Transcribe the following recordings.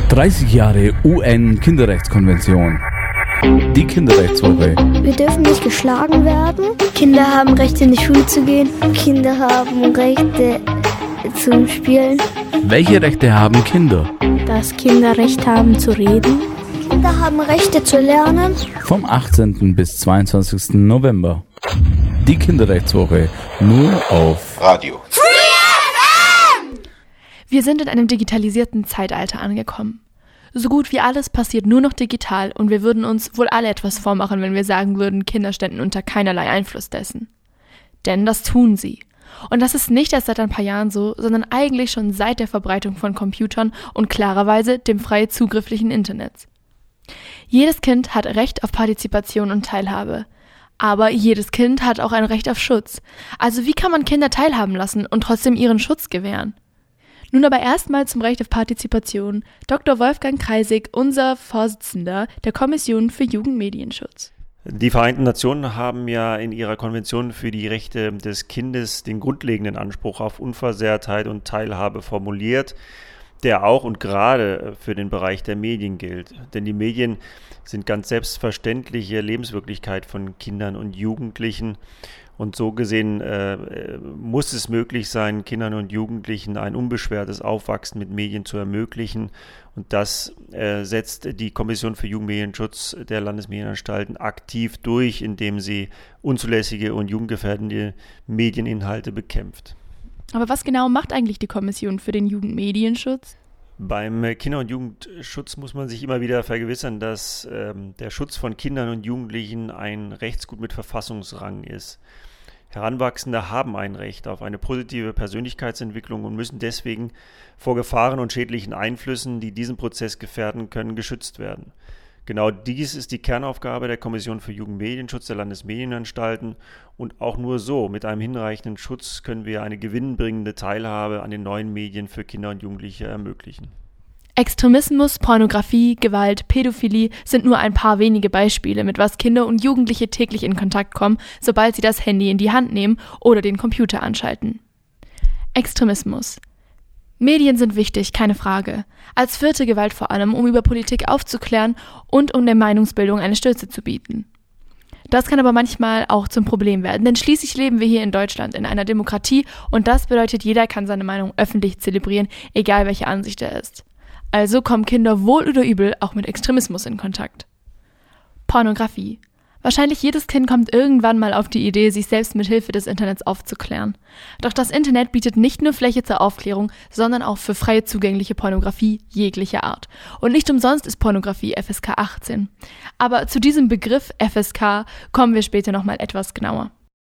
30 Jahre UN-Kinderrechtskonvention. Die Kinderrechtswoche. Wir dürfen nicht geschlagen werden. Kinder haben Rechte, in die Schule zu gehen. Kinder haben Rechte zum Spielen. Welche Rechte haben Kinder? Dass Kinder Recht haben zu reden. Kinder haben Rechte zu lernen. Vom 18. bis 22. November. Die Kinderrechtswoche. Nur auf Radio. Wir sind in einem digitalisierten Zeitalter angekommen. So gut wie alles passiert nur noch digital und wir würden uns wohl alle etwas vormachen, wenn wir sagen würden, Kinder ständen unter keinerlei Einfluss dessen. Denn das tun sie. Und das ist nicht erst seit ein paar Jahren so, sondern eigentlich schon seit der Verbreitung von Computern und klarerweise dem frei zugrifflichen Internet. Jedes Kind hat Recht auf Partizipation und Teilhabe. Aber jedes Kind hat auch ein Recht auf Schutz. Also wie kann man Kinder teilhaben lassen und trotzdem ihren Schutz gewähren? Nun aber erstmal zum Recht auf Partizipation. Dr. Wolfgang Kreisig, unser Vorsitzender der Kommission für Jugendmedienschutz. Die Vereinten Nationen haben ja in ihrer Konvention für die Rechte des Kindes den grundlegenden Anspruch auf Unversehrtheit und Teilhabe formuliert, der auch und gerade für den Bereich der Medien gilt. Denn die Medien sind ganz selbstverständliche Lebenswirklichkeit von Kindern und Jugendlichen. Und so gesehen muss es möglich sein, Kindern und Jugendlichen ein unbeschwertes Aufwachsen mit Medien zu ermöglichen. Und das setzt die Kommission für Jugendmedienschutz der Landesmedienanstalten aktiv durch, indem sie unzulässige und jugendgefährdende Medieninhalte bekämpft. Aber was genau macht eigentlich die Kommission für den Jugendmedienschutz? Beim Kinder- und Jugendschutz muss man sich immer wieder vergewissern, dass der Schutz von Kindern und Jugendlichen ein Rechtsgut mit Verfassungsrang ist. Heranwachsende haben ein Recht auf eine positive Persönlichkeitsentwicklung und müssen deswegen vor Gefahren und schädlichen Einflüssen, die diesen Prozess gefährden können, geschützt werden. Genau dies ist die Kernaufgabe der Kommission für Jugendmedienschutz der Landesmedienanstalten und auch nur so mit einem hinreichenden Schutz können wir eine gewinnbringende Teilhabe an den neuen Medien für Kinder und Jugendliche ermöglichen. Extremismus, Pornografie, Gewalt, Pädophilie sind nur ein paar wenige Beispiele, mit was Kinder und Jugendliche täglich in Kontakt kommen, sobald sie das Handy in die Hand nehmen oder den Computer anschalten. Extremismus. Medien sind wichtig, keine Frage. Als vierte Gewalt vor allem, um über Politik aufzuklären und um der Meinungsbildung eine Stütze zu bieten. Das kann aber manchmal auch zum Problem werden, denn schließlich leben wir hier in Deutschland in einer Demokratie und das bedeutet, jeder kann seine Meinung öffentlich zelebrieren, egal welche Ansicht er ist. Also kommen Kinder wohl oder übel auch mit Extremismus in Kontakt. Pornografie. Wahrscheinlich jedes Kind kommt irgendwann mal auf die Idee, sich selbst mit Hilfe des Internets aufzuklären. Doch das Internet bietet nicht nur Fläche zur Aufklärung, sondern auch für frei zugängliche Pornografie jeglicher Art. Und nicht umsonst ist Pornografie FSK 18. Aber zu diesem Begriff FSK kommen wir später nochmal etwas genauer.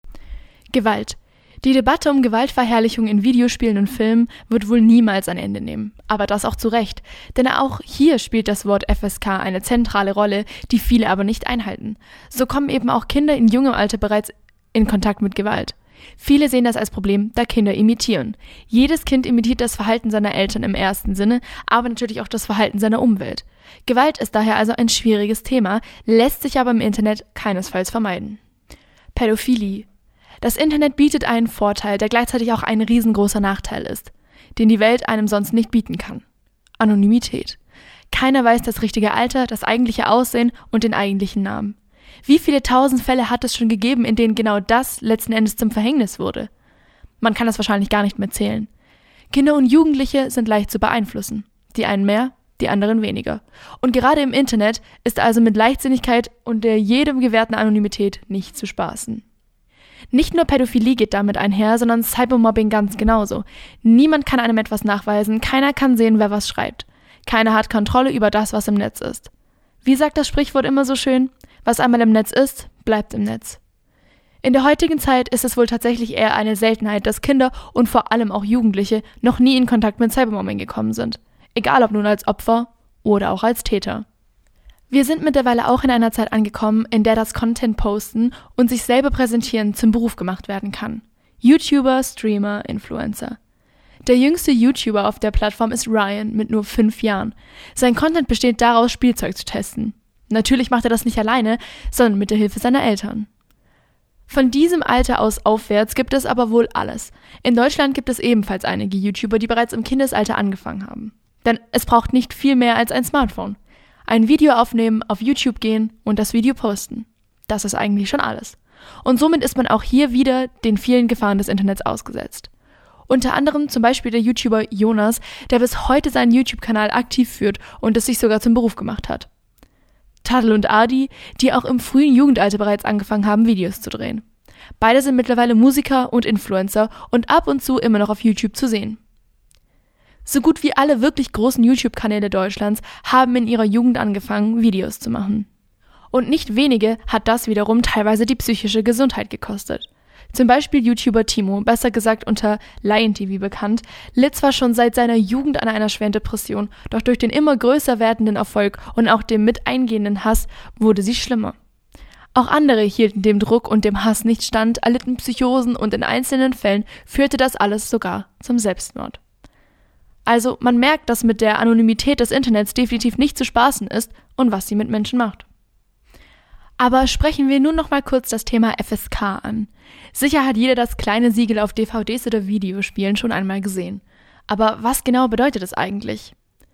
Gewalt. Die Debatte um Gewaltverherrlichung in Videospielen und Filmen wird wohl niemals ein Ende nehmen. Aber das auch zu Recht. Denn auch hier spielt das Wort FSK eine zentrale Rolle, die viele aber nicht einhalten. So kommen eben auch Kinder in jungem Alter bereits in Kontakt mit Gewalt. Viele sehen das als Problem, da Kinder imitieren. Jedes Kind imitiert das Verhalten seiner Eltern im ersten Sinne, aber natürlich auch das Verhalten seiner Umwelt. Gewalt ist daher also ein schwieriges Thema, lässt sich aber im Internet keinesfalls vermeiden. Pädophilie. Das Internet bietet einen Vorteil, der gleichzeitig auch ein riesengroßer Nachteil ist, den die Welt einem sonst nicht bieten kann. Anonymität. Keiner weiß das richtige Alter, das eigentliche Aussehen und den eigentlichen Namen. Wie viele tausend Fälle hat es schon gegeben, in denen genau das letzten Endes zum Verhängnis wurde? Man kann das wahrscheinlich gar nicht mehr zählen. Kinder und Jugendliche sind leicht zu beeinflussen. Die einen mehr, die anderen weniger. Und gerade im Internet ist also mit Leichtsinnigkeit und der jedem gewährten Anonymität nicht zu spaßen. Nicht nur Pädophilie geht damit einher, sondern Cybermobbing ganz genauso. Niemand kann einem etwas nachweisen, keiner kann sehen, wer was schreibt. Keiner hat Kontrolle über das, was im Netz ist. Wie sagt das Sprichwort immer so schön? Was einmal im Netz ist, bleibt im Netz. In der heutigen Zeit ist es wohl tatsächlich eher eine Seltenheit, dass Kinder und vor allem auch Jugendliche noch nie in Kontakt mit Cybermobbing gekommen sind. Egal ob nun als Opfer oder auch als Täter. Wir sind mittlerweile auch in einer Zeit angekommen, in der das Content-Posten und sich selber präsentieren zum Beruf gemacht werden kann. YouTuber, Streamer, Influencer. Der jüngste YouTuber auf der Plattform ist Ryan mit nur 5 Jahren. Sein Content besteht daraus, Spielzeug zu testen. Natürlich macht er das nicht alleine, sondern mit der Hilfe seiner Eltern. Von diesem Alter aus aufwärts gibt es aber wohl alles. In Deutschland gibt es ebenfalls einige YouTuber, die bereits im Kindesalter angefangen haben. Denn es braucht nicht viel mehr als ein Smartphone. Ein Video aufnehmen, auf YouTube gehen und das Video posten. Das ist eigentlich schon alles. Und somit ist man auch hier wieder den vielen Gefahren des Internets ausgesetzt. Unter anderem zum Beispiel der YouTuber Jonas, der bis heute seinen YouTube-Kanal aktiv führt und es sich sogar zum Beruf gemacht hat. Tadl und Adi, die auch im frühen Jugendalter bereits angefangen haben, Videos zu drehen. Beide sind mittlerweile Musiker und Influencer und ab und zu immer noch auf YouTube zu sehen. So gut wie alle wirklich großen YouTube-Kanäle Deutschlands haben in ihrer Jugend angefangen, Videos zu machen. Und nicht wenige hat das wiederum teilweise die psychische Gesundheit gekostet. Zum Beispiel YouTuber Timo, besser gesagt unter Lion TV bekannt, litt zwar schon seit seiner Jugend an einer schweren Depression, doch durch den immer größer werdenden Erfolg und auch dem mit eingehenden Hass wurde sie schlimmer. Auch andere hielten dem Druck und dem Hass nicht stand, erlitten Psychosen und in einzelnen Fällen führte das alles sogar zum Selbstmord. Also man merkt, dass mit der Anonymität des Internets definitiv nicht zu spaßen ist und was sie mit Menschen macht. Aber sprechen wir nun noch mal kurz das Thema FSK an. Sicher hat jeder das kleine Siegel auf DVDs oder Videospielen schon einmal gesehen. Aber was genau bedeutet es eigentlich?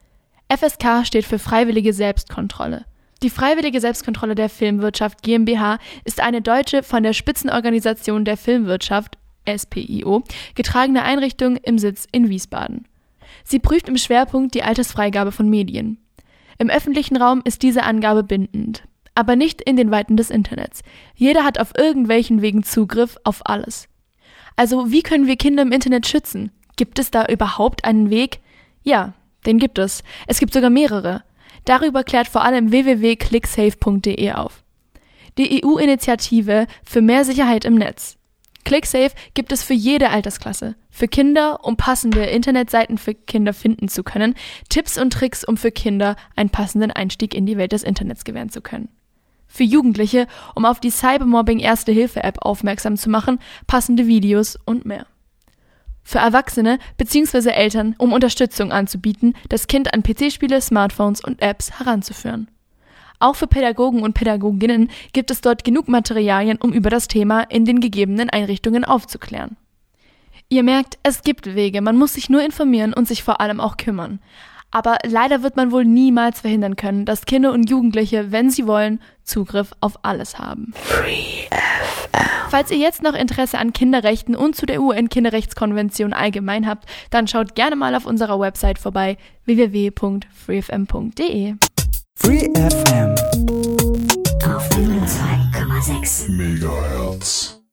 FSK steht für Freiwillige Selbstkontrolle. Die Freiwillige Selbstkontrolle der Filmwirtschaft GmbH ist eine deutsche, von der Spitzenorganisation der Filmwirtschaft, SPIO, getragene Einrichtung im Sitz in Wiesbaden. Sie prüft im Schwerpunkt die Altersfreigabe von Medien. Im öffentlichen Raum ist diese Angabe bindend. Aber nicht in den Weiten des Internets. Jeder hat auf irgendwelchen Wegen Zugriff auf alles. Also wie können wir Kinder im Internet schützen? Gibt es da überhaupt einen Weg? Ja, den gibt es. Es gibt sogar mehrere. Darüber klärt vor allem www.clicksafe.de auf. Die EU-Initiative für mehr Sicherheit im Netz. ClickSafe gibt es für jede Altersklasse. Für Kinder, um passende Internetseiten für Kinder finden zu können, Tipps und Tricks, um für Kinder einen passenden Einstieg in die Welt des Internets gewähren zu können. Für Jugendliche, um auf die Cybermobbing-Erste-Hilfe-App aufmerksam zu machen, passende Videos und mehr. Für Erwachsene bzw. Eltern, um Unterstützung anzubieten, das Kind an PC-Spiele, Smartphones und Apps heranzuführen. Auch für Pädagogen und Pädagoginnen gibt es dort genug Materialien, um über das Thema in den gegebenen Einrichtungen aufzuklären. Ihr merkt, es gibt Wege, man muss sich nur informieren und sich vor allem auch kümmern. Aber leider wird man wohl niemals verhindern können, dass Kinder und Jugendliche, wenn sie wollen, Zugriff auf alles haben. Falls ihr jetzt noch Interesse an Kinderrechten und zu der UN-Kinderrechtskonvention allgemein habt, dann schaut gerne mal auf unserer Website vorbei, www.freefm.de. Free FM auf 102,6 Megahertz.